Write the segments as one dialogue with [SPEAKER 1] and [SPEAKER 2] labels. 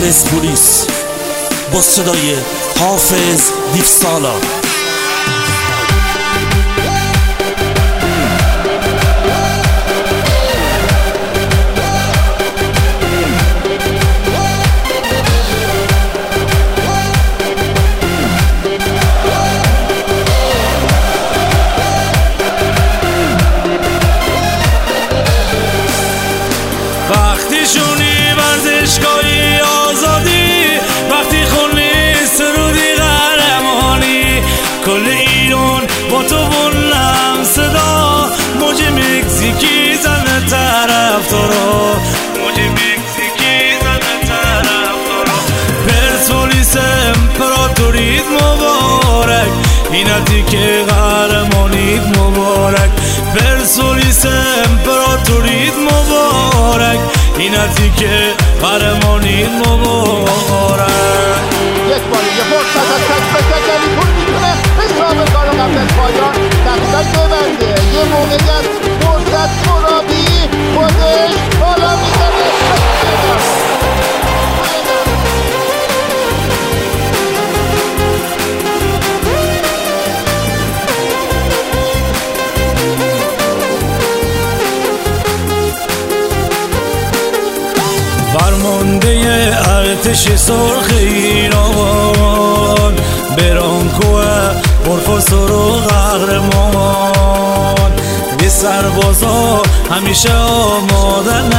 [SPEAKER 1] پرسپولیس با صدای حافظ دیفسالا.
[SPEAKER 2] وقتی شونی ورزشگاهی آزادی، وقتی خونی سرودی قهرمانی، کل ایران با تو بلند صدا، موج مکزیکی زن طرفدارا، موج مکزیکی زن طرفدارا. پرسپولیس امپراتوریت مبارک، اینتی که قهرمانیت مبارک. پرسپولیس امپراتوریت مبارک، اینتی که قهرمانیت مبارک.
[SPEAKER 3] یک بار یه فرصت از تک به تک علیپور میتونه حساب کارو قبل از پایان دقیقا ببنده. یه موقعیت فرصت مرابی خودش بالا میزنه.
[SPEAKER 2] فرمانده ارتش سرخ ایران، برانکو پرفسور و قهرمان، به سربازا همیشه آمادن،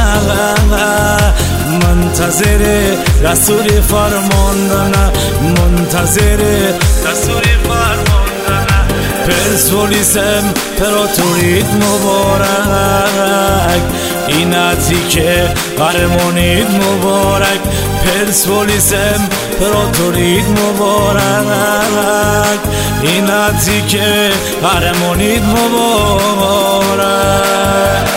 [SPEAKER 2] منتظر دستور فرماندن، منتظر دستور فرماندن. پرسپولیس امپراتوریت مبارک، اینتی که قهرمانیت مبارک. پرسپولیس امپراتوریت مبارک، اینتی که قهرمانیت مبارک.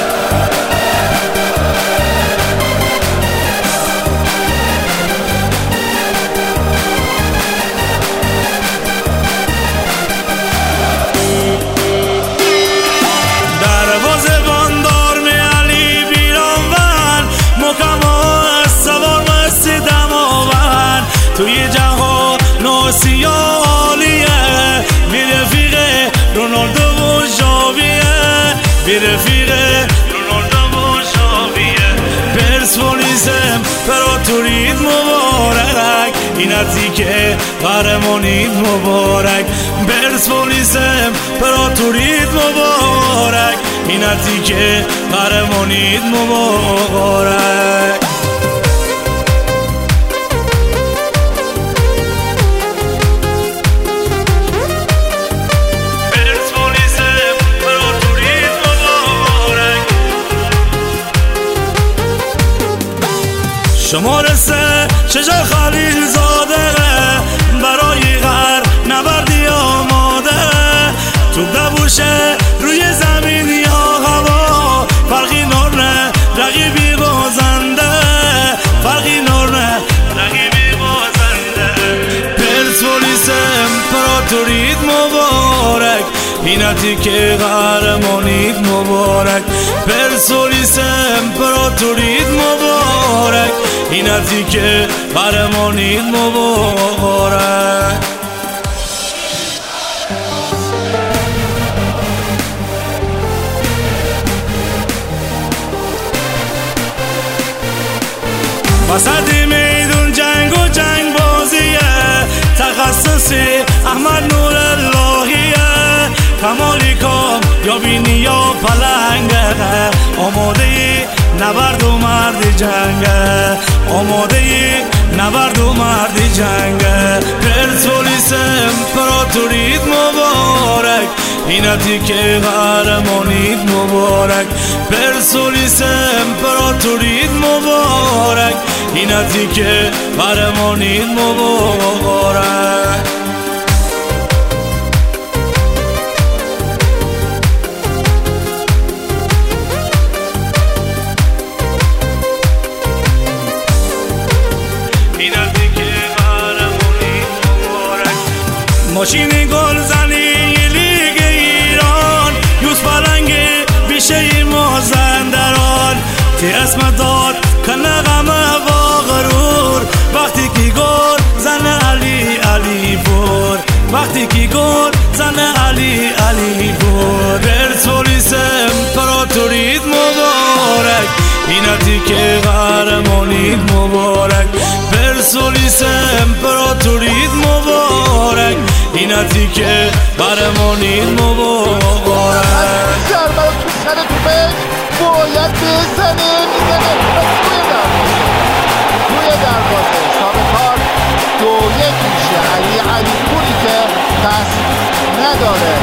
[SPEAKER 2] توی جهان آسیا عالیه، بی رفیق رونالدو و ژاویه، بی رفیق رونالدو و ژاویه. پرسپولیس امپراتوریت مبارک، اینتی که قهرمانیت مبارک. پرسپولیس امپراتوریت مبارک، اینتی که قهرمانیت مبارک. شماره سه شجا خلیل زاده، برای غر نبردی آماده. توپ دبوشه روی زمین یا هوا، فرقی نرنه رقیبی بازنده، فرقی نرنه رقیبی بازنده. پرسپولیس امپراتوریت مبارک، اینتی که قهرمانیت مبارک. پرسپولیس امپراتوریت مبارک، اینتی که قهرمانیت مبارک. وسط میدون جنگ و جنگ بازیه، تخصصی احمد نور اللهیه. کمالی کام یا بینی یا پلنگه، آماده ای نبرد و مرد جنگه، آماده ای نبرد و مرد جنگه. پرسپولیس امپراتوریت مبارک، اینتی که قهرمانیت مبارک. پرسپولیس امپراتوریت مبارک، اینتی که قهرمانیت مبارک. ماشین گلزنی لیگ ایران، یوز پلنگی بیشه مازندران. تی اسم داد کنه غمه با غرور، وقتی که گل زن علی علی پور، وقتی که گل زن علی علی پور. پرسپولیس امپراتوریت مبارک، ایناتی که قهرمانیت مبارک. پرسپولیس امپراتوریت مبارک، ایناتی که قهرمانیت مبارک.
[SPEAKER 3] ضربه تو سر توپش باید بزنه، میزنه توی دروازه. حساب کار 2-1 میشه. علی علی پوری که دست نداره.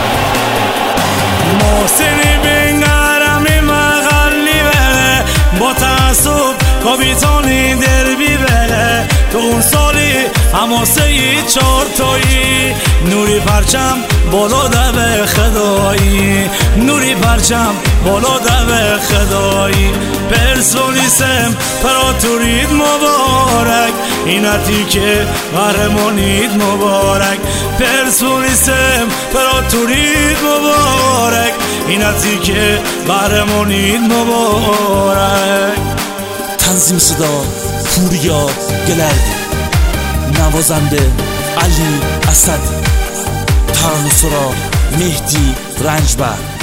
[SPEAKER 2] محسنی بین قهرمی محلی بله، با تعصب کاپیتانی دربی بله. تو اون سالی حماسه 4 تایی، نوری پرچم بالا دو خدایی، نوری پرچم بالا دو خدایی. پرسپولیس امپراتوریت مبارک، ایناتی که قهرمانیت مبارک. پرسپولیس امپراتوریت مبارک، ایناتی که قهرمانیت مبارک.
[SPEAKER 1] تنظیم صدا پوریا گلردی، نوازنده علی اسدی، ترانه سرا مهدی رنجبر.